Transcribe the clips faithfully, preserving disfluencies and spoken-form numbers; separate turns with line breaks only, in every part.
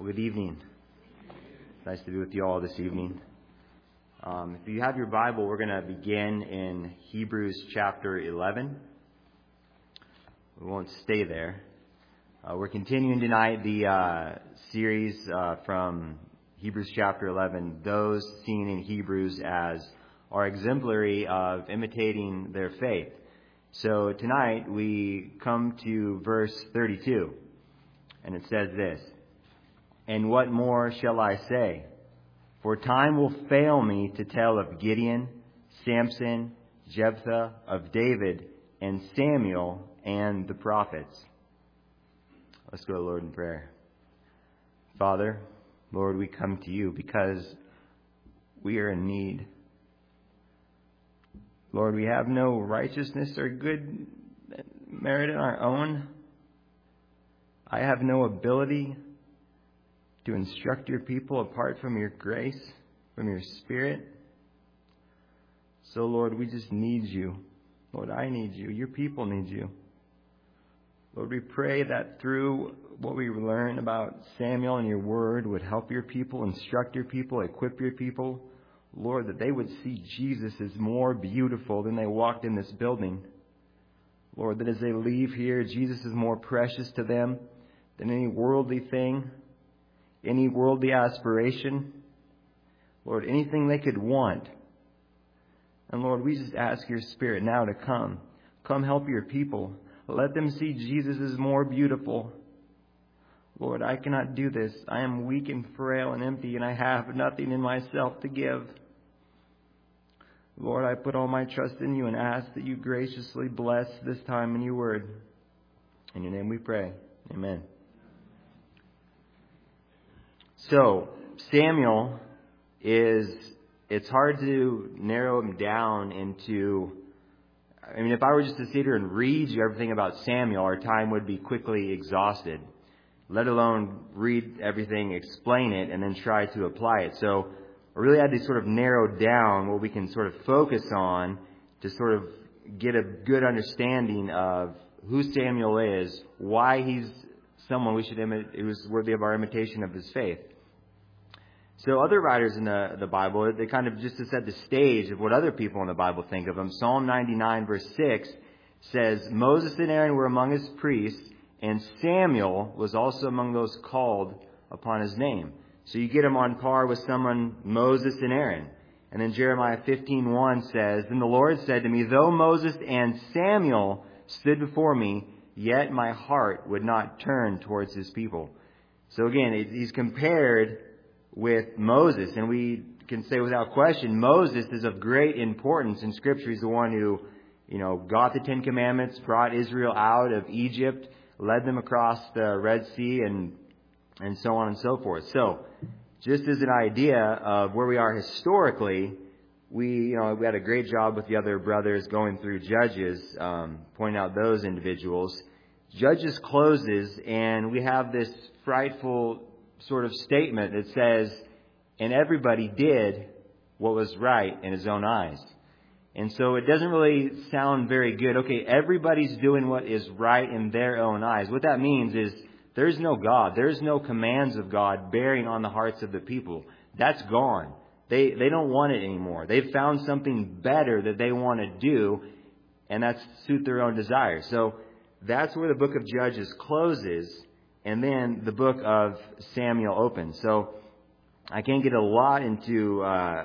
Good evening. Nice to be with you all this evening. Um, if you have your Bible, we're going to begin in Hebrews chapter eleven. We won't stay there. Uh, we're continuing tonight the uh, series uh, from Hebrews chapter eleven, those seen in Hebrews as are exemplary of imitating their faith. So tonight we come to verse thirty-two, and it says this: "And what more shall I say? For time will fail me to tell of Gideon, Samson, Jephthah, of David, and Samuel, and the prophets." Let's go to the Lord in prayer. Father, Lord, we come to you because we are in need. Lord, we have no righteousness or good merit in our own. I have no ability to instruct your people apart from your grace, from your Spirit. So, Lord, we just need you. Lord, I need you. Your people need you. Lord, we pray that through what we learn about Samuel and your word would help your people, instruct your people, equip your people. Lord, that they would see Jesus as more beautiful than they walked in this building. Lord, that as they leave here, Jesus is more precious to them than any worldly thing, any worldly aspiration. Lord, anything they could want. And Lord, we just ask your Spirit now to come. Come help your people. Let them see Jesus as more beautiful. Lord, I cannot do this. I am weak and frail and empty, and I have nothing in myself to give. Lord, I put all my trust in you and ask that you graciously bless this time in your word. In your name we pray. Amen. So, Samuel is, it's hard to narrow him down into, I mean, if I were just to sit here and read you everything about Samuel, our time would be quickly exhausted, let alone read everything, explain it, and then try to apply it. So I really had to sort of narrow down what we can sort of focus on to sort of get a good understanding of who Samuel is, why he's someone we should imitate, who's worthy of our imitation of his faith. So other writers in the, the Bible, they kind of just to set the stage of what other people in the Bible think of him. Psalm ninety-nine verse six says, "Moses and Aaron were among his priests, and Samuel was also among those called upon his name." So you get him on par with someone, Moses and Aaron. And then Jeremiah fifteen one says, "Then the Lord said to me, though Moses and Samuel stood before me, yet my heart would not turn towards his people." So again, he's compared with Moses, and we can say without question, Moses is of great importance in Scripture. He's the one who, you know, got the Ten Commandments, brought Israel out of Egypt, led them across the Red Sea, and and so on and so forth. So, just as an idea of where we are historically, we, you know, we had a great job with the other brothers going through Judges, um, pointing out those individuals. Judges closes, and we have this frightful sort of statement that says, "And everybody did what was right in his own eyes." And so it doesn't really sound very good. Okay, everybody's doing what is right in their own eyes. What that means is there's no God. There's no commands of God bearing on the hearts of the people. That's gone. They they don't want it anymore. They've found something better that they want to do, and that's suit their own desires. So that's where the book of Judges closes, and then the book of Samuel opens. So I can't get a lot into uh,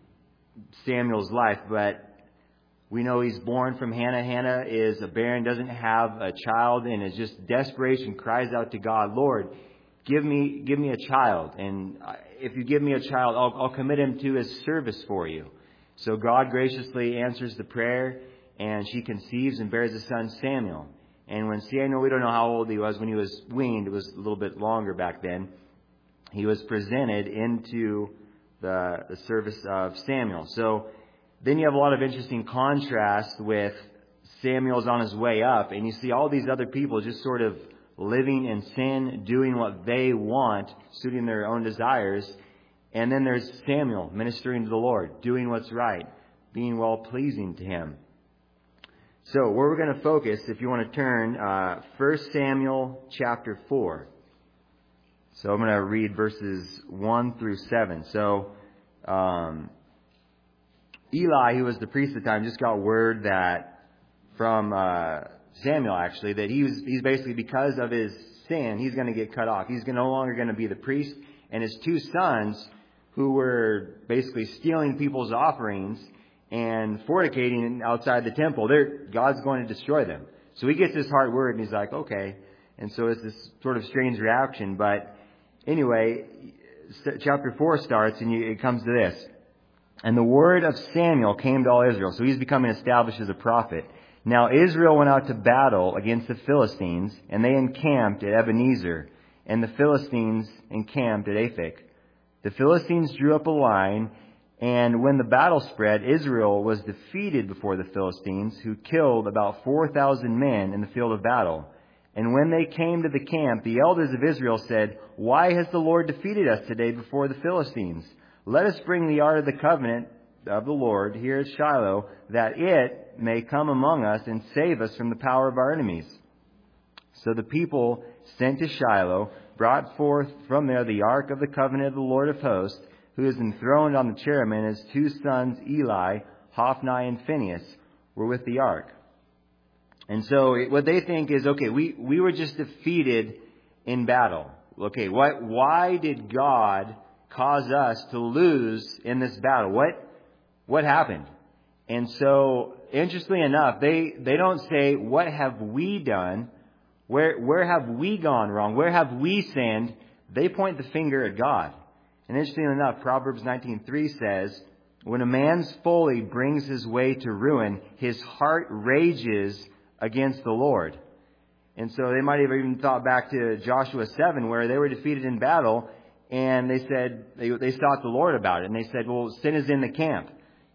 Samuel's life, but we know he's born from Hannah. Hannah is a barren, doesn't have a child, and is just desperation, cries out to God, "Lord, give me give me a child. And if you give me a child, I'll, I'll commit him to his service for you." So God graciously answers the prayer, and she conceives and bears a son, Samuel. And when Samuel, we don't know how old he was when he was weaned, it was a little bit longer back then, he was presented into the, the service of Samuel. So then you have a lot of interesting contrast with Samuel's on his way up, and you see all these other people just sort of living in sin, doing what they want, suiting their own desires. And then there's Samuel ministering to the Lord, doing what's right, being well-pleasing to him. So where we're going to focus, if you want to turn, uh, First Samuel chapter four. So I'm going to read verses one through seven. So um, Eli, who was the priest at the time, just got word that from uh, Samuel, actually, that he was, he's basically, because of his sin, he's going to get cut off. He's no longer going to be the priest. And his two sons, who were basically stealing people's offerings and fornicating outside the temple, they're, God's going to destroy them. So he gets this hard word, and he's like, okay. And so it's this sort of strange reaction. But anyway, chapter four starts, and you, it comes to this. And the word of Samuel came to all Israel. So he's becoming established as a prophet. Now Israel went out to battle against the Philistines, and they encamped at Ebenezer, and the Philistines encamped at Aphek. The Philistines drew up a line, and when the battle spread, Israel was defeated before the Philistines, who killed about four thousand men in the field of battle. And when they came to the camp, the elders of Israel said, "Why has the Lord defeated us today before the Philistines? Let us bring the ark of the covenant of the Lord here at Shiloh, that it may come among us and save us from the power of our enemies." So the people sent to Shiloh, brought forth from there the ark of the covenant of the Lord of hosts, who is enthroned on the cherubim, and his two sons Eli, Hophni, and Phinehas were with the ark. And so what they think is, okay, we, we were just defeated in battle. Okay, what, why did God cause us to lose in this battle? What, what happened? And so, interestingly enough, they, they don't say, what have we done? Where, where have we gone wrong? Where have we sinned? They point the finger at God. And interestingly enough, Proverbs nineteen three says, when a man's folly brings his way to ruin, his heart rages against the Lord. And so they might have even thought back to Joshua seven, where they were defeated in battle, and they said, they, they sought the Lord about it. And they said, well, sin is in the camp.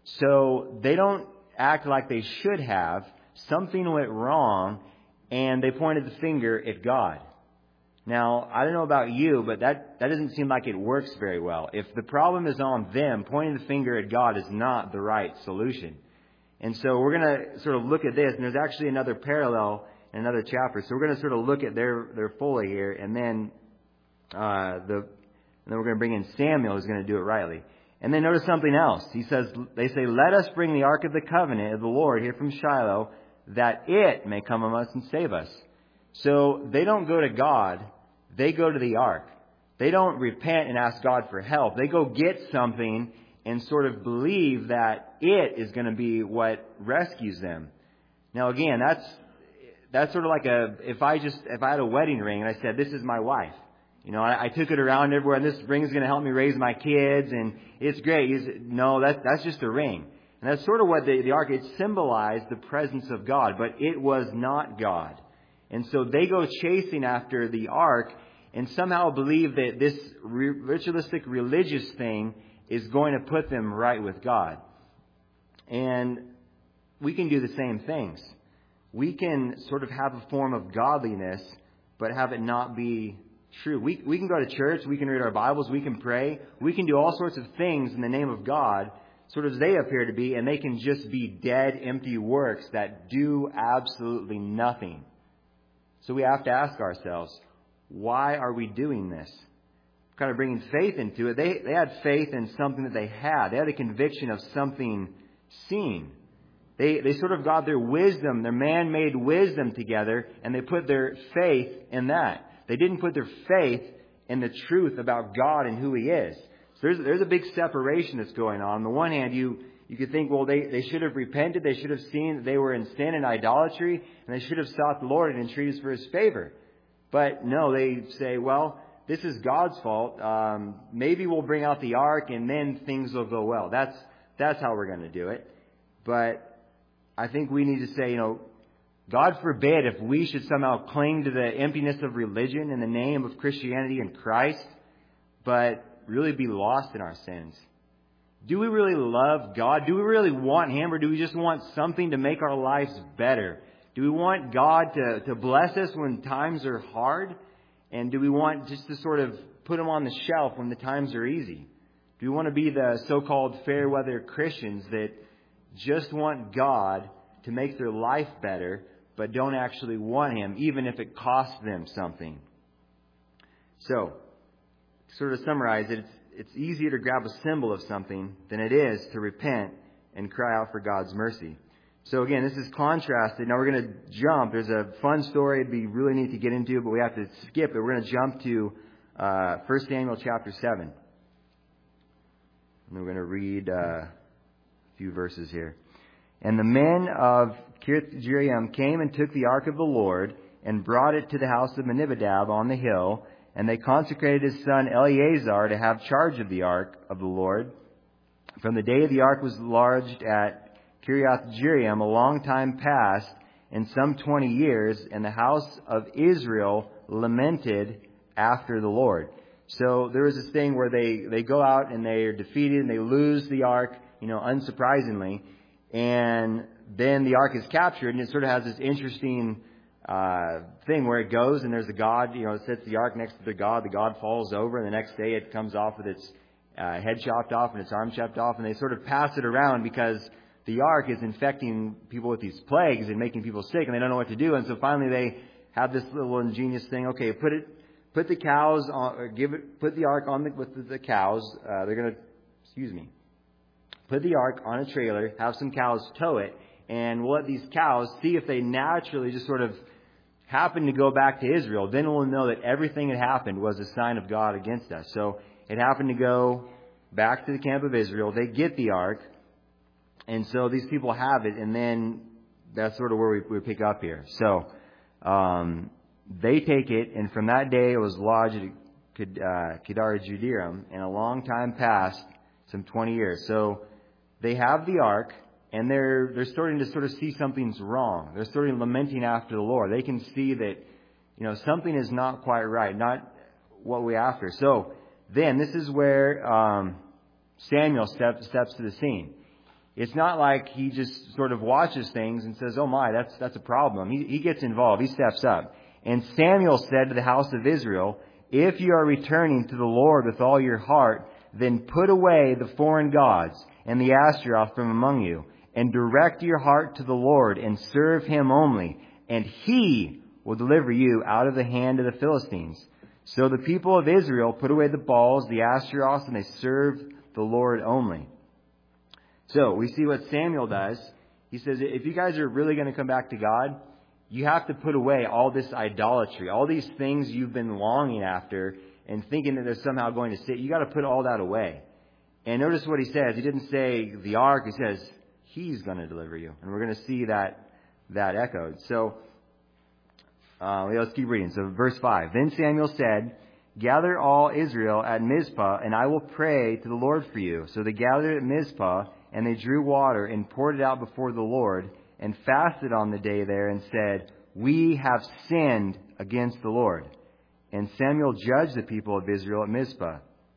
So they don't act like they should have. Something went wrong, and they pointed the finger at God. Now, I don't know about you, but that, that doesn't seem like it works very well. If the problem is on them, pointing the finger at God is not the right solution. And so we're going to sort of look at this, and there's actually another parallel in another chapter. So we're going to sort of look at their, their folly here, and then uh, the and then we're going to bring in Samuel, who's going to do it rightly. And then notice something else. He says, they say, let us bring the ark of the covenant of the Lord here from Shiloh, that it may come among us and save us. So they don't go to God, they go to the ark. They don't repent and ask God for help. They go get something and sort of believe that it is going to be what rescues them. Now again, that's that's sort of like a, if I just, if I had a wedding ring and I said, this is my wife. You know, I, I took it around everywhere, and this ring is going to help me raise my kids, and it's great. He's, no, that's, that's just a ring. And that's sort of what the, the ark, it symbolized the presence of God, but it was not God. And so they go chasing after the ark and somehow believe that this ritualistic religious thing is going to put them right with God. And we can do the same things. We can sort of have a form of godliness, but have it not be true. We, we can go to church, we can read our Bibles, we can pray, we can do all sorts of things in the name of God, sort of as they appear to be, and they can just be dead, empty works that do absolutely nothing. So we have to ask ourselves, why are we doing this? Kind of bringing faith into it. They, they had faith in something that they had. They had a conviction of something seen. They, they sort of got their wisdom, their man-made wisdom together, and they put their faith in that. They didn't put their faith in the truth about God and who He is. So there's, there's a big separation that's going on. On the one hand, you, you could think, well, they, they should have repented. They should have seen that they were in sin and idolatry, and they should have sought the Lord and entreated for His favor. But no, they say, well, this is God's fault. Um, maybe we'll bring out the ark, and then things will go well. That's, that's how we're going to do it. But I think we need to say, you know, God forbid if we should somehow cling to the emptiness of religion in the name of Christianity and Christ, but really be lost in our sins. Do we really love God? Do we really want Him, or do we just want something to make our lives better? Do we want God to, to bless us when times are hard? And do we want just to sort of put Him on the shelf when the times are easy? Do we want to be the so-called fair weather Christians that just want God to make their life better, but don't actually want Him, even if it costs them something? So, to sort of summarize it, it's, it's easier to grab a symbol of something than it is to repent and cry out for God's mercy. So again, this is contrasted. Now we're going to jump. There's a fun story. It'd be really neat to get into, but we have to skip it. We're going to jump to uh, First Samuel chapter seven. And we're going to read uh, a few verses here. And the men of Kiriath-Jearim came and took the ark of the Lord and brought it to the house of Abinadab on the hill. And they consecrated his son Eleazar to have charge of the ark of the Lord. From the day the ark was lodged at Kiriath-Jearim, a long time passed, and some twenty years, and the house of Israel lamented after the Lord. So there was this thing where they, they go out and they are defeated and they lose the ark, you know, unsurprisingly. And then the ark is captured, and it sort of has this interesting uh thing where it goes, and there's a god, you know, it sets the ark next to the god. The god falls over, and the next day it comes off with its uh, head chopped off and its arm chopped off, and they sort of pass it around because the ark is infecting people with these plagues and making people sick, and they don't know what to do. And so finally they have this little ingenious thing. Okay, put it, put the cows on, or give it, put the ark on the, with the, the cows. Uh, they're going to, excuse me, put the ark on a trailer, have some cows tow it, and we'll let these cows see if they naturally just sort of happen to go back to Israel. Then we'll know that everything that happened was a sign of God against us. So it happened to go back to the camp of Israel. They get the ark, and so these people have it, and then that's sort of where we, we pick up here. So um, they take it, and from that day it was lodged at uh, Kiriath-Jearim, and a long time passed, some twenty years. So they have the ark, and they're they're starting to sort of see something's wrong. They're starting lamenting after the Lord. They can see that, you know, something is not quite right, not what we're after. So then this is where um, Samuel steps steps to the scene. It's not like he just sort of watches things and says, "Oh my, that's that's a problem." He he gets involved. He steps up. And Samuel said to the house of Israel, "If you are returning to the Lord with all your heart, then put away the foreign gods and the Ashtaroth from among you, and direct your heart to the Lord, and serve Him only, and He will deliver you out of the hand of the Philistines." So the people of Israel put away the Baals, the Ashtaroths, and they served the Lord only. So we see what Samuel does. He says, if you guys are really going to come back to God, you have to put away all this idolatry, all these things you've been longing after and thinking that they're somehow going to sit. You got to put all that away. And notice what he says. He didn't say the ark. He says, He's going to deliver you. And we're going to see that that echoed. So uh, let's keep reading. So verse five. Then Samuel said, "Gather all Israel at Mizpah, and I will pray to the Lord for you." So they gathered at Mizpah, and they drew water and poured it out before the Lord, and fasted on the day there, and said, "We have sinned against the Lord." And Samuel judged the people of Israel at Mizpah.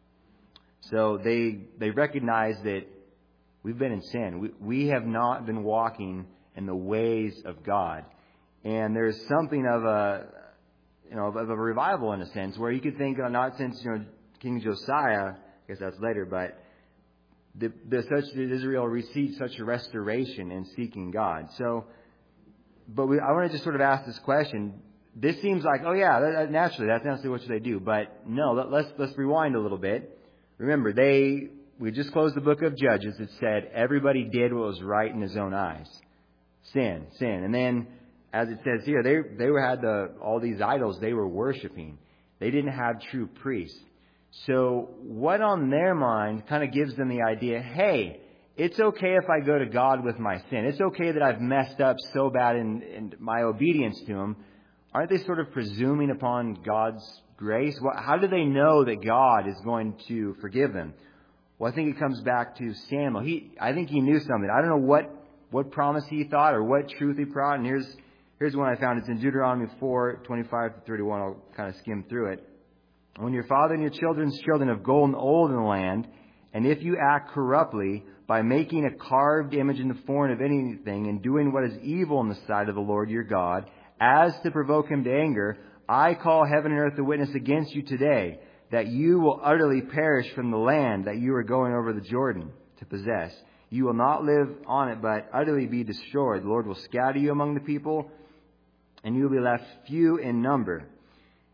So they they recognized that we've been in sin. We, we have not been walking in the ways of God. And there's something of a, you know, of a revival in a sense, where you could think, uh, not since, you know, King Josiah, I guess that's later, but the, the such did Israel receive such a restoration in seeking God. So, but we, I want to just sort of ask this question. This seems like, oh yeah, that, that, naturally, that's naturally what should they do. But no, let, let's let's rewind a little bit. Remember, they we just closed the book of Judges. It said everybody did what was right in his own eyes. Sin, sin. And then, as it says here, they they had the all these idols they were worshiping. They didn't have true priests. So what on their mind kind of gives them the idea, hey, it's okay if I go to God with my sin. It's okay that I've messed up so bad in, in my obedience to Him. Aren't they sort of presuming upon God's grace? How do they know that God is going to forgive them? Well, I think it comes back to Samuel. He, I think he knew something. I don't know what, what promise he thought or what truth he brought. And here's here's one I found. It's in Deuteronomy four, twenty-five to thirty-one. I'll kind of skim through it. "When your father and your children's children have gotten old in the land, and if you act corruptly by making a carved image in the form of anything and doing what is evil in the sight of the Lord your God, as to provoke Him to anger, I call heaven and earth to witness against you today, that you will utterly perish from the land that you are going over the Jordan to possess. You will not live on it, but utterly be destroyed. The Lord will scatter you among the people, and you will be left few in number."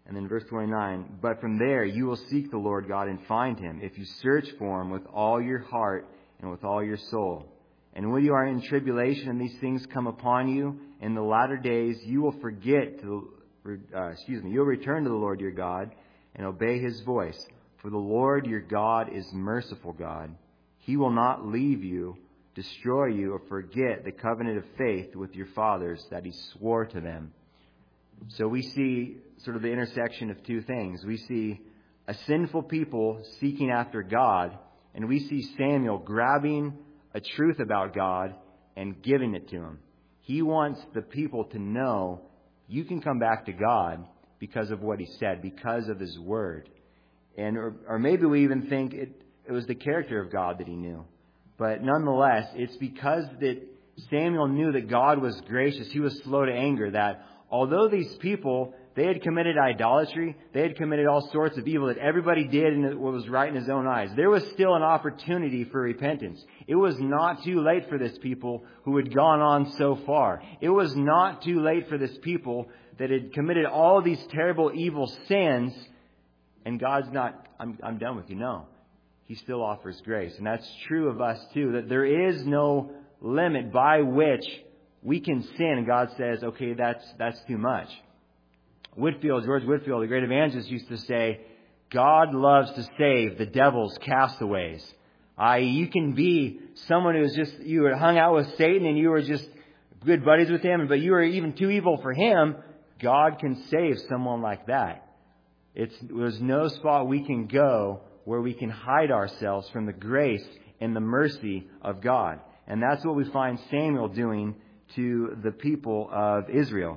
And then verse twenty-nine, but from there you will seek the Lord God and find Him, if you search for Him with all your heart and with all your soul. And when you are in tribulation and these things come upon you in the latter days, you will forget to, uh, excuse me, you'll return to the Lord your God and obey His voice. For the Lord your God is merciful God. He will not leave you, destroy you, or forget the covenant of faith with your fathers that He swore to them. So we see sort of the intersection of two things. We see a sinful people seeking after God, and we see Samuel grabbing a truth about God and giving it to him. He wants the people to know you can come back to God because of what He said, because of His word. And or, or maybe we even think it, it was the character of God that he knew. But nonetheless, it's because that Samuel knew that God was gracious. He was slow to anger, that although these people, they had committed idolatry, they had committed all sorts of evil that everybody did and what was right in his own eyes, there was still an opportunity for repentance. It was not too late for this people who had gone on so far. It was not too late for this people that had committed all these terrible evil sins, and God's not, I'm, I'm done with you. No. He still offers grace. And that's true of us too, that there is no limit by which we can sin, and God says, okay, that's that's too much. Whitfield, George Whitfield, the great evangelist, used to say, God loves to save the devil's castaways. that is, you can be someone who is just, you were hung out with Satan and you were just good buddies with him, but you were even too evil for him. God can save someone like that. It's, there's no spot we can go where we can hide ourselves from the grace and the mercy of God. And that's what we find Samuel doing to the people of Israel.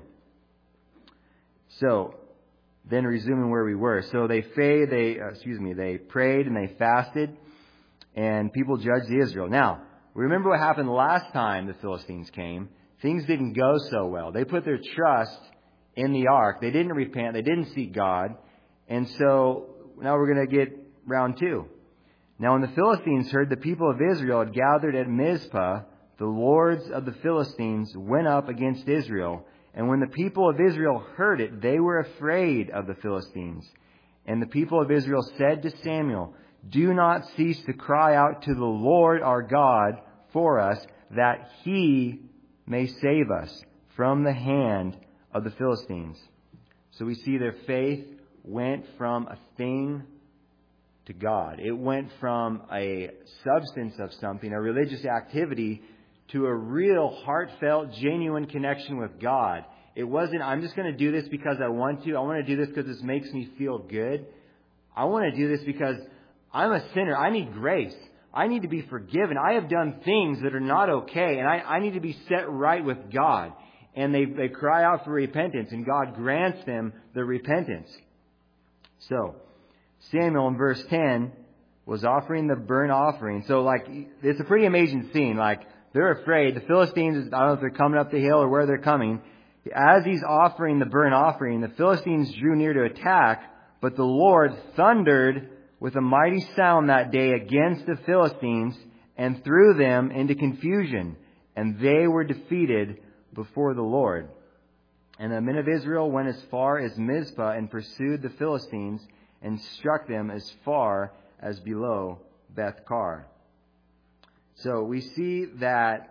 So, then resuming where we were. So they fa- they uh, excuse me, they prayed and they fasted, and people judged Israel. Now, remember what happened last time the Philistines came. Things didn't go so well. They put their trust in the ark. They didn't repent. They didn't seek God. And so now we're going to get round two. Now when the Philistines heard the people of Israel had gathered at Mizpah, the lords of the Philistines went up against Israel. And when the people of Israel heard it, they were afraid of the Philistines. And the people of Israel said to Samuel, do not cease to cry out to the Lord our God for us, that He may save us from the hand of the Philistines. So we see their faith went from a thing to God. It went from a substance of something, a religious activity, to a real heartfelt, genuine connection with God. It wasn't, I'm just going to do this because I want to. I want to do this because this makes me feel good. I want to do this because I'm a sinner. I need grace. I need to be forgiven. I have done things that are not okay, and I, I need to be set right with God. And they, they cry out for repentance, and God grants them the repentance. So, Samuel in verse ten was offering the burnt offering. So, like, it's a pretty amazing scene. Like, they're afraid. The Philistines, I don't know if they're coming up the hill or where they're coming. As he's offering the burnt offering, the Philistines drew near to attack, but the Lord thundered with a mighty sound that day against the Philistines and threw them into confusion, and they were defeated before the Lord. And the men of Israel went as far as Mizpah and pursued the Philistines and struck them as far as below Beth-kar. So we see that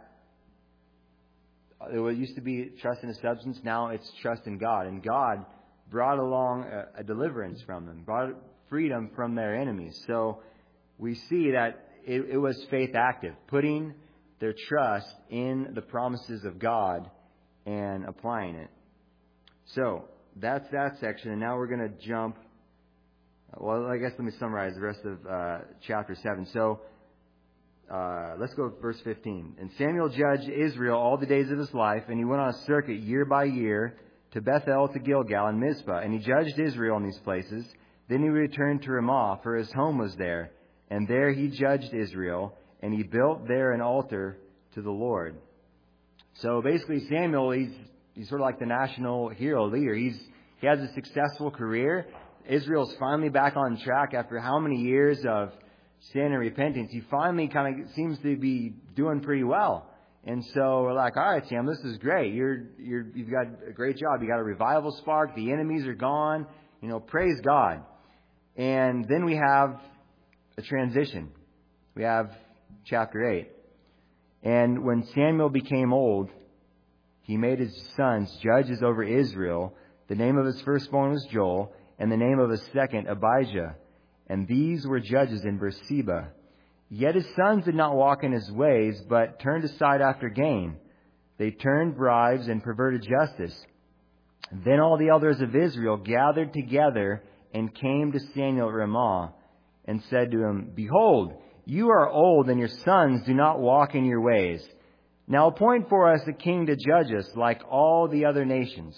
it used to be trust in a substance, now it's trust in God. And God brought along a, a deliverance from them, brought freedom from their enemies. So we see that it, it was faith active, putting their trust in the promises of God and applying it. So that's that section. And now we're going to jump. Well, I guess let me summarize the rest of uh, chapter seven. So uh, let's go to verse fifteen. And Samuel judged Israel all the days of his life, and he went on a circuit year by year to Bethel, to Gilgal, and Mizpah. And he judged Israel in these places. Then he returned to Ramah, for his home was there. And there he judged Israel, and he built there an altar to the Lord. So basically Samuel, he's he's sort of like the national hero leader. He's he has a successful career. Israel's finally back on track after how many years of sin and repentance. He finally kind of seems to be doing pretty well. And so we're like, all right, Sam, this is great. You're you're you've got a great job. You got a revival spark. The enemies are gone. You know, praise God. And then we have a transition. We have chapter eight. And when Samuel became old, he made his sons judges over Israel. The name of his firstborn was Joel, and the name of his second Abijah. And these were judges in Beersheba. Yet his sons did not walk in his ways, but turned aside after gain. They turned bribes and perverted justice. Then all the elders of Israel gathered together and came to Samuel at Ramah and said to him, Behold, you are old, and your sons do not walk in your ways. Now appoint for us a king to judge us like all the other nations.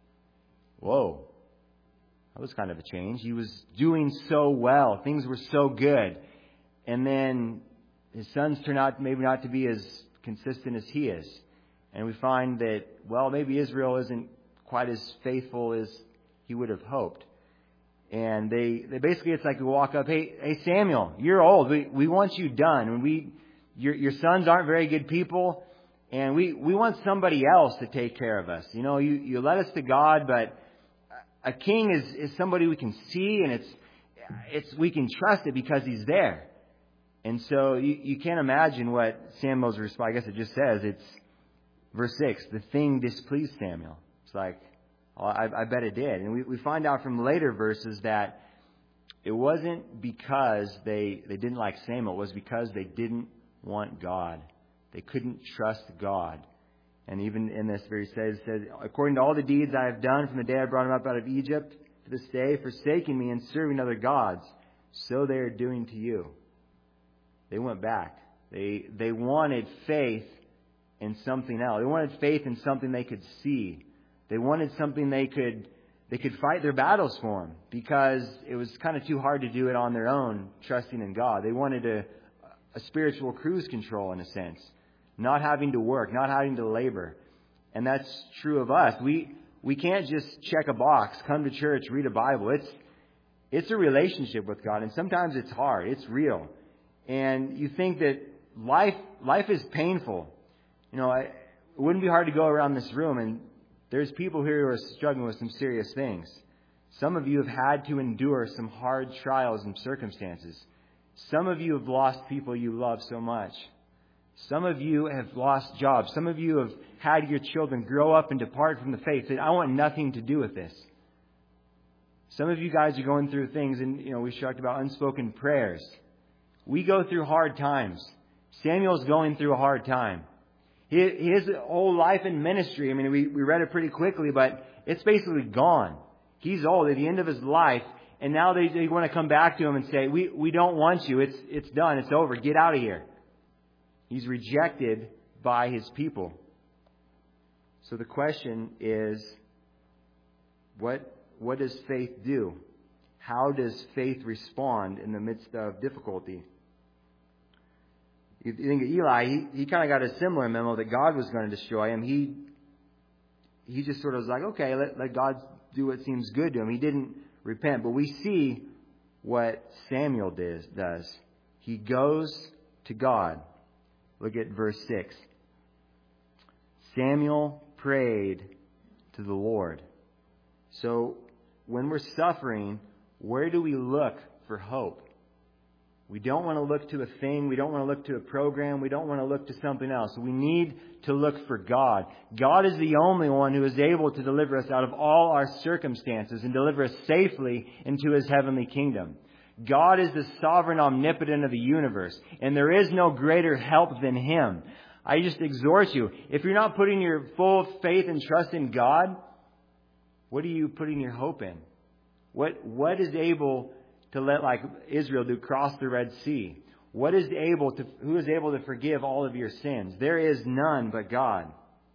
Whoa. That was kind of a change. He was doing so well. Things were so good. And then his sons turn out maybe not to be as consistent as he is. And we find that, well, maybe Israel isn't quite as faithful as he would have hoped. And they, they basically, it's like we walk up, hey, hey Samuel, you're old. We we want you done. And we, your your sons aren't very good people, and we, we want somebody else to take care of us. You know, you, you led us to God, but a king is, is somebody we can see, and it's it's we can trust it because he's there. And so you, you can't imagine what Samuel's response. I guess it just says it's verse six. The thing displeased Samuel. It's like, oh, I, I bet it did. And we, we find out from later verses that it wasn't because they they didn't like Samuel. It was because they didn't want God. They couldn't trust God. And even in this verse it says, it says, according to all the deeds I have done from the day I brought them up out of Egypt to this day, forsaking me and serving other gods, so they are doing to you. They went back. They they wanted faith in something else. They wanted faith in something they could see. They wanted something they could they could fight their battles for, them because it was kind of too hard to do it on their own, trusting in God. They wanted a, a spiritual cruise control in a sense, not having to work, not having to labor. And that's true of us. We we can't just check a box, come to church, read a Bible. It's it's a relationship with God, and sometimes it's hard. It's real. And you think that life life is painful. You know, it wouldn't be hard to go around this room, and there's people here who are struggling with some serious things. Some of you have had to endure some hard trials and circumstances. Some of you have lost people you love so much. Some of you have lost jobs. Some of you have had your children grow up and depart from the faith. Say, I want nothing to do with this. Some of you guys are going through things, and you know we talked about unspoken prayers. We go through hard times. Samuel's going through a hard time. His whole life in ministry, I mean, we, we read it pretty quickly, but it's basically gone. He's old at the end of his life, and now they, they want to come back to him and say, we, we don't want you. It's, it's done. It's over. Get out of here. He's rejected by his people. So the question is, what, what does faith do? How does faith respond in the midst of difficulty? You think of Eli, he, he kind of got a similar memo that God was going to destroy him. He he just sort of was like, okay, let, let God do what seems good to him. He didn't repent. But we see what Samuel does. does. He goes to God. Look at verse six. Samuel prayed to the Lord. So when we're suffering, where do we look for hope? We don't want to look to a thing. We don't want to look to a program. We don't want to look to something else. We need to look for God. God is the only one who is able to deliver us out of all our circumstances and deliver us safely into His heavenly kingdom. God is the sovereign omnipotent of the universe, and there is no greater help than Him. I just exhort you, if you're not putting your full faith and trust in God, what are you putting your hope in? What What is able to let, like Israel do, cross the Red Sea? What is able to, who is able to forgive all of your sins? There is none but God.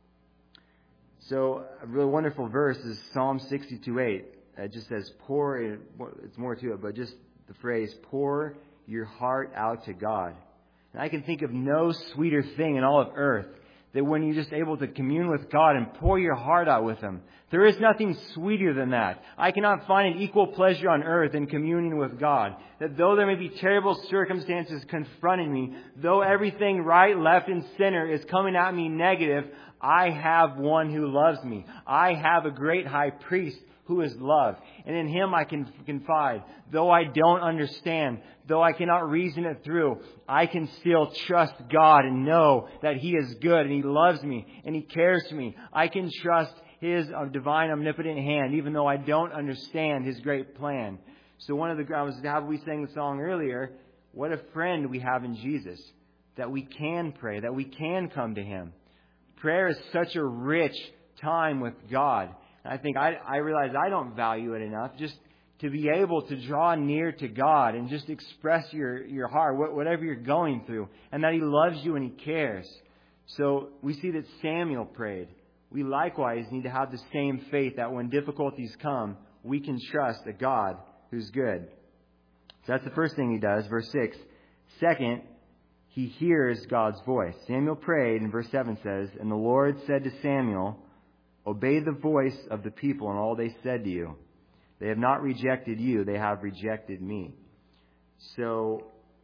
So a really wonderful verse is Psalm sixty-two eight. It just says, pour, it's more to it, but just the phrase, pour your heart out to God. And I can think of no sweeter thing in all of earth than when you're just able to commune with God and pour your heart out with Him. There is nothing sweeter than that. I cannot find an equal pleasure on earth in communing with God. That though there may be terrible circumstances confronting me, though everything right, left, and center is coming at me negative, I have one who loves me. I have a great high priest who is love. And in Him I can confide. Though I don't understand, though I cannot reason it through, I can still trust God and know that He is good and He loves me and He cares for me. I can trust His divine omnipotent hand, even though I don't understand His great plan. So one of the, I was, how we sang the song earlier, what a friend we have in Jesus, that we can pray, that we can come to Him. Prayer is such a rich time with God. And I think I, I realize I don't value it enough, just to be able to draw near to God and just express your, your heart, whatever you're going through, and that He loves you and He cares. So we see that Samuel prayed. We likewise need to have the same faith that when difficulties come, we can trust a God who's good. So that's the first thing he does, verse six. Second, he hears God's voice. Samuel prayed, and verse seven says, "And the Lord said to Samuel, obey the voice of the people and all they said to you. They have not rejected you, they have rejected me." So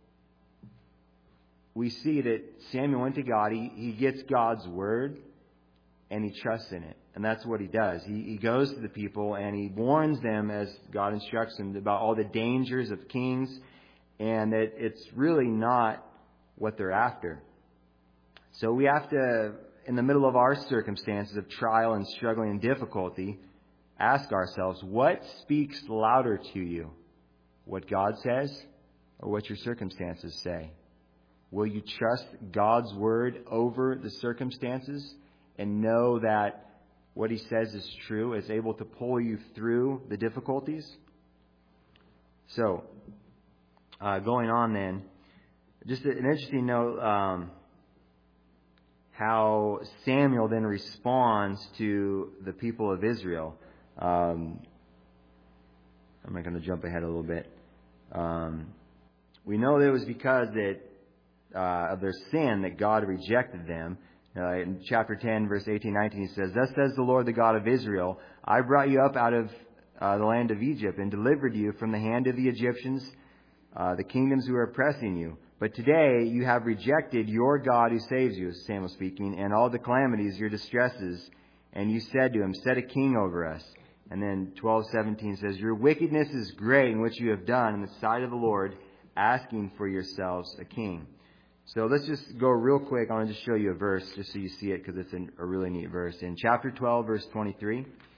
we see that Samuel went to God. He, he gets God's word and he trusts in it. And that's what he does. He, he goes to the people and he warns them, as God instructs him, about all the dangers of kings and that it's really not what they're after. So we have to, in the middle of our circumstances of trial and struggling and difficulty, ask ourselves, what speaks louder to you? What God says or what your circumstances say? Will you trust God's word over the circumstances and know that what He says is true, is able to pull you through the difficulties? So, uh, going on then, just an interesting note, um, how Samuel then responds to the people of Israel. Um, I'm not going to jump ahead a little bit. Um, we know that it was because that uh, of their sin that God rejected them. Uh, in chapter ten, verse eighteen, nineteen, he says, "Thus says the Lord, the God of Israel, I brought you up out of uh, the land of Egypt and delivered you from the hand of the Egyptians, uh, the kingdoms who are oppressing you. But today you have rejected your God who saves you," Samuel speaking, "and all the calamities, your distresses. And you said to him, set a king over us." And then twelve seventeen says, "Your wickedness is great in what you have done in the sight of the Lord, asking for yourselves a king." So let's just go real quick. I want to just show you a verse just so you see it, because it's a really neat verse. In chapter twelve, verse twenty-three.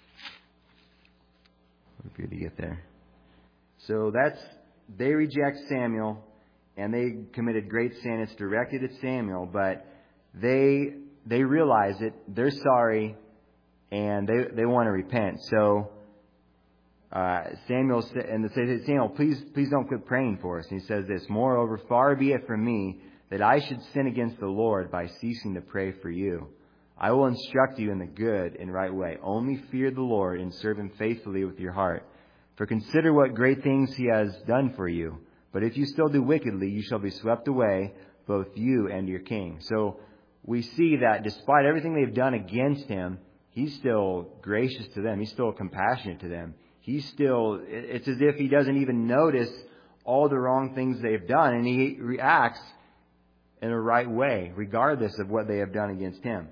Wait for you to get there. So that's, they reject Samuel and they committed great sin. It's directed at Samuel, but they they realize it. They're sorry and they they want to repent. So uh, Samuel and they say, "Samuel, please please don't quit praying for us." And he says this, "Moreover, far be it from me that I should sin against the Lord by ceasing to pray for you. I will instruct you in the good and right way. Only fear the Lord and serve Him faithfully with your heart. For consider what great things He has done for you. But if you still do wickedly, you shall be swept away, both you and your king." So we see that despite everything they've done against Him, He's still gracious to them. He's still compassionate to them. He's still, it's as if He doesn't even notice all the wrong things they've done, and He reacts in a right way, regardless of what they have done against Him.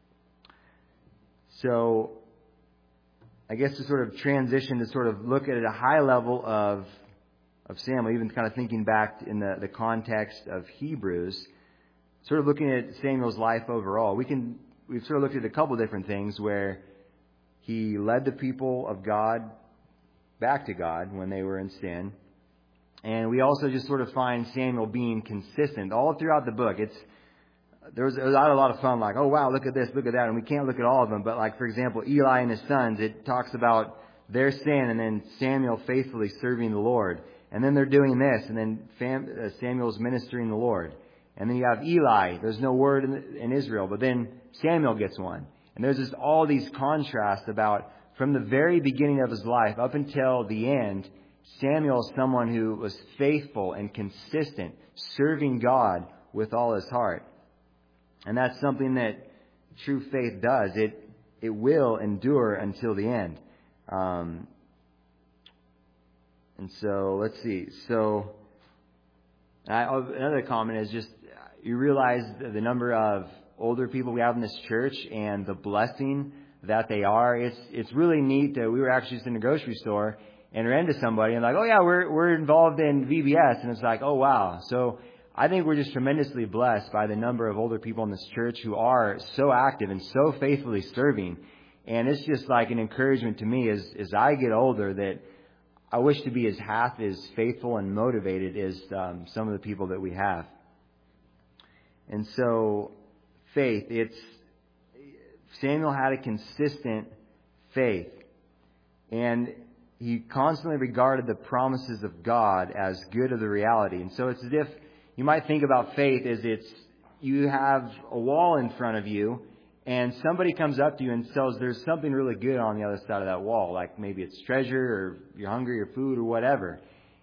So, I guess to sort of transition to sort of look at it at a high level of of Samuel, even kind of thinking back in the, the context of Hebrews, sort of looking at Samuel's life overall, we can we've sort of looked at a couple different things where he led the people of God back to God when they were in sin. And we also just sort of find Samuel being consistent all throughout the book. It's there was, there was a lot of fun, like, oh, wow, look at this, look at that. And we can't look at all of them. But like, for example, Eli and his sons, it talks about their sin and then Samuel faithfully serving the Lord. And then they're doing this. And then Fam, uh, Samuel's ministering the Lord. And then you have Eli. There's no word in, in Israel. But then Samuel gets one. And there's just all these contrasts about from the very beginning of his life up until the end, Samuel is someone who was faithful and consistent, serving God with all his heart. And that's something that true faith does. It it will endure until the end. Um, and so, let's see. So, I, another comment is just, you realize the number of older people we have in this church and the blessing that they are. It's it's really neat that we were actually just in a grocery store and ran into somebody and like, oh yeah, we're we're involved in V B S, and it's like, oh wow. So I think we're just tremendously blessed by the number of older people in this church who are so active and so faithfully serving. And it's just like an encouragement to me as as I get older that I wish to be as half as faithful and motivated as um, some of the people that we have. And so faith, it's Samuel had a consistent faith, and he constantly regarded the promises of God as good of the reality. And so it's as if you might think about faith as it's you have a wall in front of you, and somebody comes up to you and says there's something really good on the other side of that wall, like maybe it's treasure or you're hungry or food or whatever.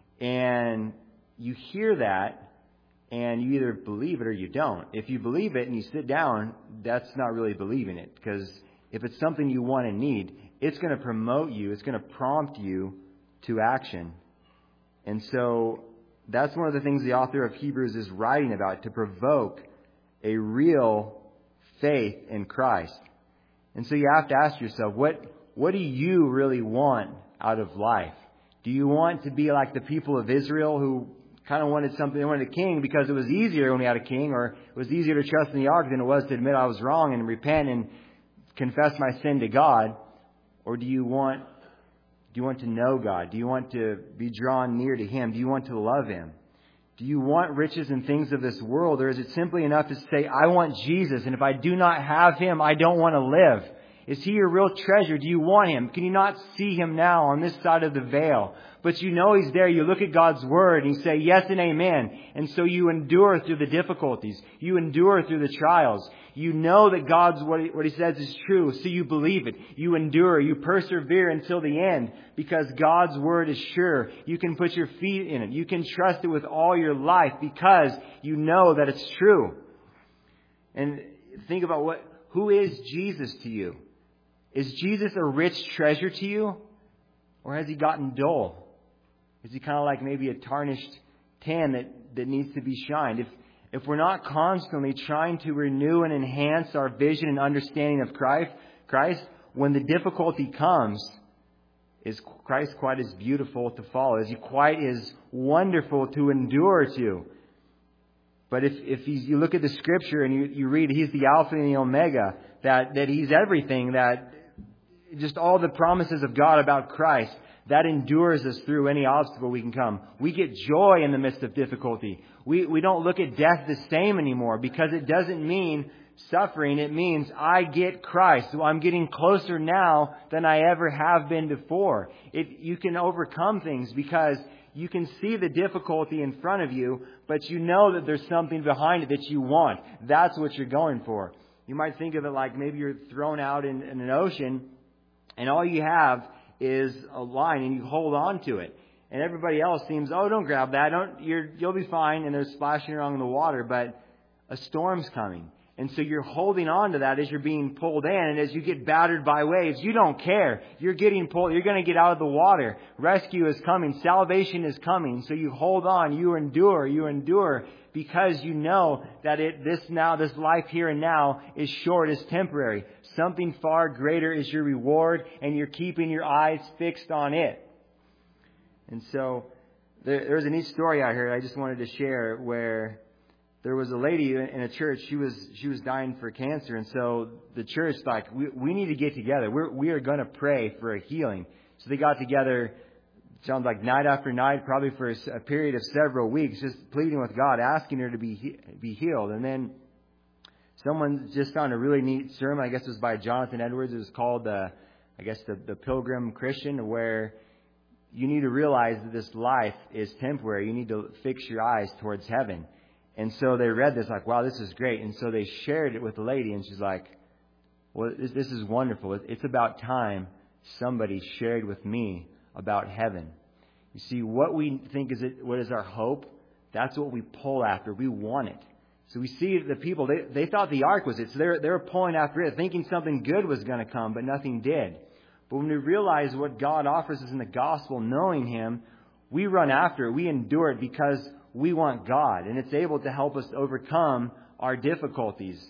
And you hear that, and you either believe it or you don't. If you believe it and you sit down, that's not really believing it. Because if it's something you want and need, it's going to promote you. It's going to prompt you to action. And so that's one of the things the author of Hebrews is writing about, to provoke a real faith in Christ. And so you have to ask yourself, what, what do you really want out of life? Do you want to be like the people of Israel who kind of wanted something, they wanted a king because it was easier when we had a king, or it was easier to trust in the ark than it was to admit I was wrong and repent and confess my sin to God? Or do you want, do you want to know God? Do you want to be drawn near to Him? Do you want to love Him? Do you want riches and things of this world? Or is it simply enough to say, I want Jesus, and if I do not have Him, I don't want to live? Is He your real treasure? Do you want Him? Can you not see Him now on this side of the veil? But you know He's there. You look at God's Word and you say yes and amen. And so you endure through the difficulties. You endure through the trials. You know that God's, what He, what he says is true, so you believe it. You endure. You persevere until the end because God's Word is sure. You can put your feet in it. You can trust it with all your life because you know that it's true. And think about what, who is Jesus to you? Is Jesus a rich treasure to you? Or has He gotten dull? Is He kind of like maybe a tarnished tan that, that needs to be shined? If if we're not constantly trying to renew and enhance our vision and understanding of Christ, Christ, when the difficulty comes, is Christ quite as beautiful to follow? Is He quite as wonderful to endure to? But if, if he's, you look at the Scripture and you, you read He's the Alpha and the Omega, that, that He's everything, that just all the promises of God about Christ, that endures us through any obstacle we can come. We get joy in the midst of difficulty. We, we don't look at death the same anymore because it doesn't mean suffering. It means I get Christ. So I'm getting closer now than I ever have been before. It, you can overcome things because you can see the difficulty in front of you, but you know that there's something behind it that you want. That's what you're going for. You might think of it like maybe you're thrown out in, in an ocean and all you have is a line and you hold on to it. And everybody else seems, oh, don't grab that. Don't, you're, you'll be fine. And they're splashing around in the water, but a storm's coming. And so you're holding on to that as you're being pulled in. And as you get battered by waves, you don't care. You're getting pulled. You're going to get out of the water. Rescue is coming. Salvation is coming. So you hold on. You endure. You endure because you know that it, this now, this life here and now is short, is temporary. Something far greater is your reward, and you're keeping your eyes fixed on it. And so there, there was a neat story I heard I just wanted to share where there was a lady in a church. She was she was dying for cancer, and so the church like we we need to get together. We're we are going to pray for a healing. So they got together. Sounds like night after night, probably for a, a period of several weeks, just pleading with God, asking her to be be healed. And then someone just found a really neat sermon. I guess it was by Jonathan Edwards. It was called, uh, I guess, the, the Pilgrim Christian, where you need to realize that this life is temporary. You need to fix your eyes towards heaven. And so they read this like, wow, this is great. And so they shared it with the lady, and she's like, well, this, this is wonderful. It's about time somebody shared with me about heaven. You see, what we think is it, what is our hope? That's what we pull after. We want it. So we see the people, they, they thought the ark was it. So they're, they're pulling after it, thinking something good was going to come, but nothing did. But when we realize what God offers us in the gospel, knowing Him, we run after it. We endure it because we want God. And it's able to help us overcome our difficulties.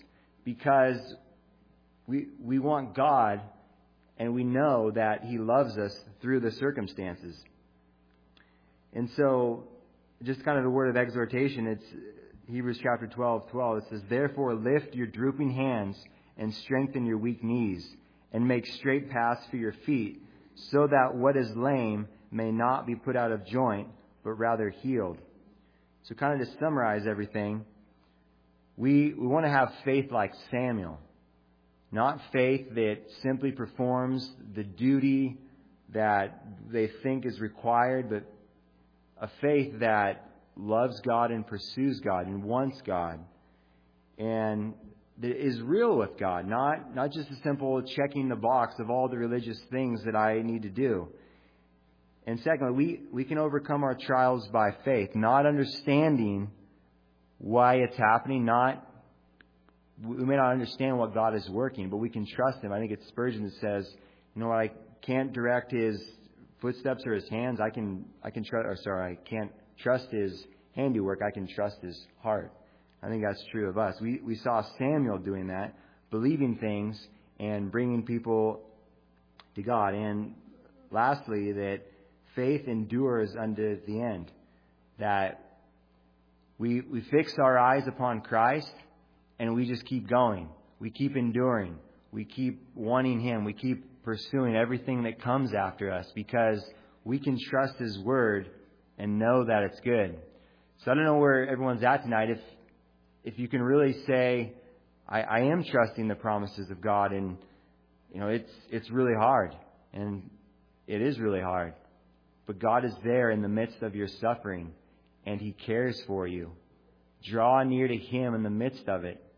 because we we want God, and we know that He loves us through the circumstances. And so, just kind of a word of exhortation, it's Hebrews chapter twelve, twelve. It says, "Therefore lift your drooping hands and strengthen your weak knees, and make straight paths for your feet, so that what is lame may not be put out of joint, but rather healed." So kind of to summarize everything, we, we want to have faith like Samuel. Not faith that simply performs the duty that they think is required, but a faith that loves God and pursues God and wants God, and that is real with God, not, not just a simple checking the box of all the religious things that I need to do. And secondly, we, we can overcome our trials by faith, not understanding why it's happening, not we may not understand what God is working, but we can trust Him. I think it's Spurgeon that says, you know what, I can't direct His footsteps or His hands. I can, I can trust, or sorry, I can't trust His handiwork. I can trust His heart. I think that's true of us. We, we saw Samuel doing that, believing things and bringing people to God. And lastly, that faith endures unto the end. That we, we fix our eyes upon Christ, and we just keep going. We keep enduring. We keep wanting Him. We keep pursuing everything that comes after us, because we can trust His Word and know that it's good. So I don't know where everyone's at tonight. If if you can really say, I, I am trusting the promises of God, and you know it's it's really hard, and it is really hard. But God is there in the midst of your suffering, and He cares for you. Draw near to Him in the midst of it.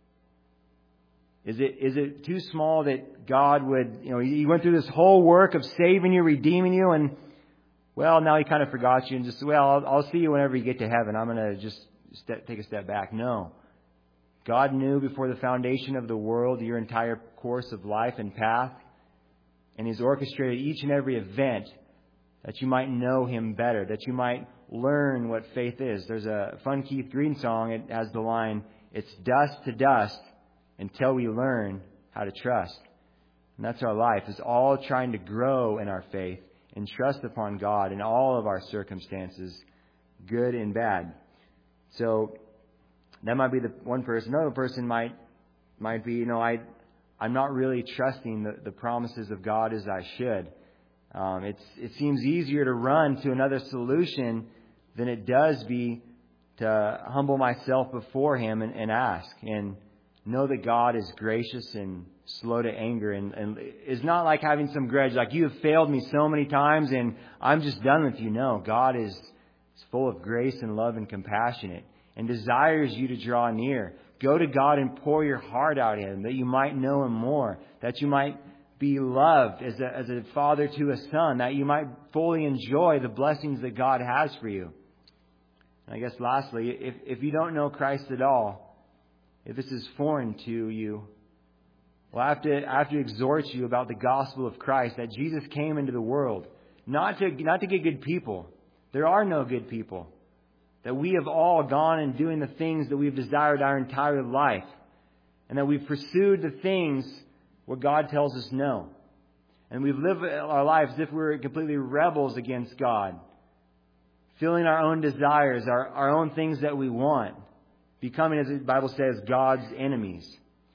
Is it is it too small that God would, you know, He went through this whole work of saving you, redeeming you, and, well, now He kind of forgot you and just, well, I'll, I'll see you whenever you get to heaven. I'm going to just step, take a step back. No. God knew before the foundation of the world your entire course of life and path, and He's orchestrated each and every event that you might know Him better, that you might learn what faith is. There's a fun Keith Green song. It has the line, "It's dust to dust until we learn how to trust." And that's our life, is all trying to grow in our faith and trust upon God in all of our circumstances, good and bad. So that might be the one person. Another person might might be, you know, I, I'm not really trusting the, the promises of God as I should. Um, it's it seems easier to run to another solution than it does be to humble myself before Him and, and ask and know that God is gracious and slow to anger, and, and is not like having some grudge, like you have failed me so many times and I'm just done with you. No, God is, is full of grace and love and compassionate, and desires you to draw near. Go to God and pour your heart out to Him, that you might know Him more, that you might be loved as a, as a father to a son, that you might fully enjoy the blessings that God has for you. And I guess lastly, if, if you don't know Christ at all, if this is foreign to you, well, I have to, I have to exhort you about the gospel of Christ, that Jesus came into the world not to, not to get good people. There are no good people. That we have all gone and doing the things that we've desired our entire life, and that we've pursued the things where God tells us no. And we've lived our lives as if we were completely rebels against God, filling our own desires, our, our own things that we want, becoming, as the Bible says, God's enemies.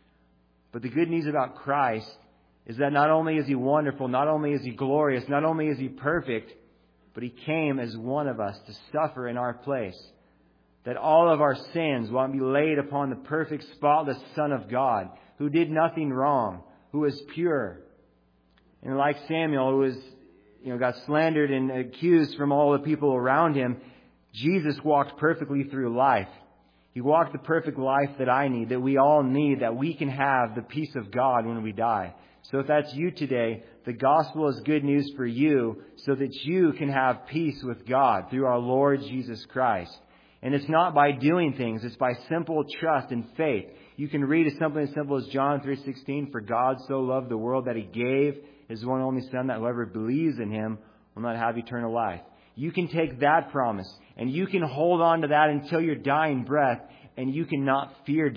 But the good news about Christ is that not only is He wonderful, not only is He glorious, not only is He perfect, but He came as one of us to suffer in our place. That all of our sins will be laid upon the perfect, spotless Son of God, who did nothing wrong, who was pure. And like Samuel, who was, you know, got slandered and accused from all the people around him, Jesus walked perfectly through life. He walked the perfect life that I need, that we all need, that we can have the peace of God when we die. So if that's you today, the gospel is good news for you, so that you can have peace with God through our Lord Jesus Christ. And it's not by doing things, it's by simple trust and faith. You can read something as simple as John three sixteen, "For God so loved the world that He gave His one only Son, that whoever believes in Him will not have eternal life." You can take that promise and you can hold on to that until your dying breath, and you cannot fear death,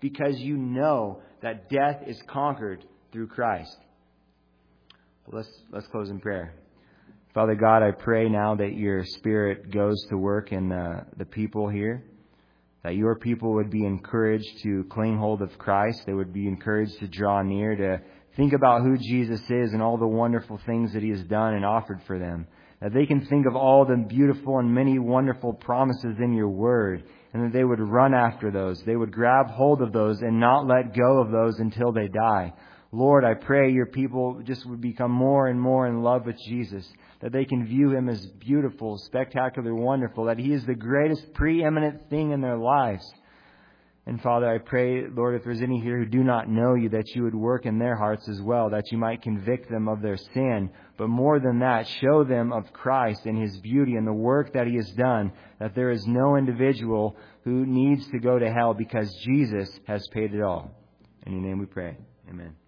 because you know that death is conquered through Christ. Let's, let's close in prayer. Father God, I pray now that your Spirit goes to work in the, the people here, that your people would be encouraged to cling hold of Christ. They would be encouraged to draw near, to think about who Jesus is and all the wonderful things that He has done and offered for them. That they can think of all the beautiful and many wonderful promises in your word, and that they would run after those. They would grab hold of those and not let go of those until they die. Lord, I pray your people just would become more and more in love with Jesus, that they can view Him as beautiful, spectacular, wonderful, that He is the greatest preeminent thing in their lives. And Father, I pray, Lord, if there's any here who do not know you, that you would work in their hearts as well, that you might convict them of their sin. But more than that, show them of Christ and His beauty and the work that He has done, that there is no individual who needs to go to hell because Jesus has paid it all. In your name we pray. Amen.